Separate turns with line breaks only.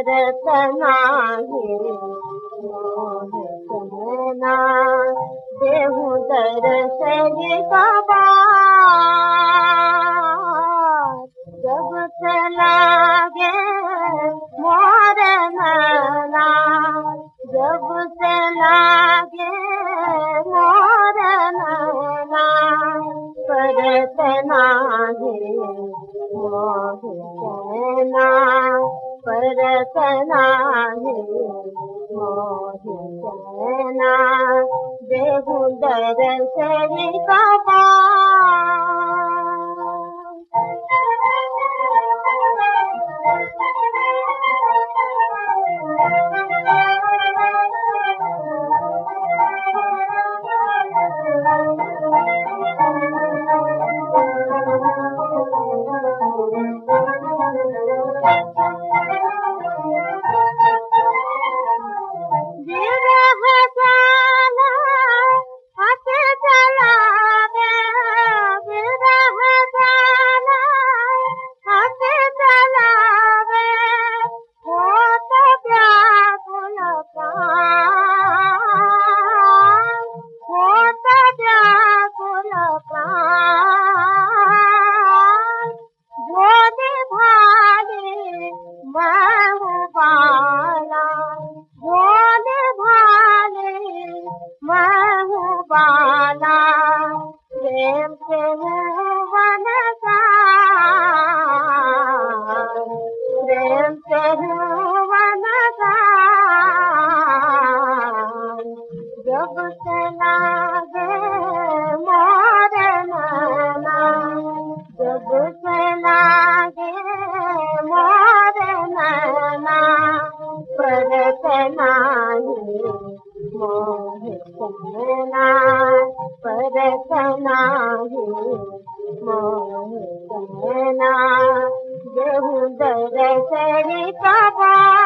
परत नाही मोह कहना देहु दर्शनी बाबा जब चला गे मोर नैना जब चला गे मोर नैना परत नाही मोह कहना परत नाही मोह कहना देहु दर्शनी बाबा प्रेम से वन प्रेम से वन जब चला गे मोर नैना जब चला गे मोर नैना परत नाही मोह कहना परत नाही मोह कहना देहु दर्शनी बाबा।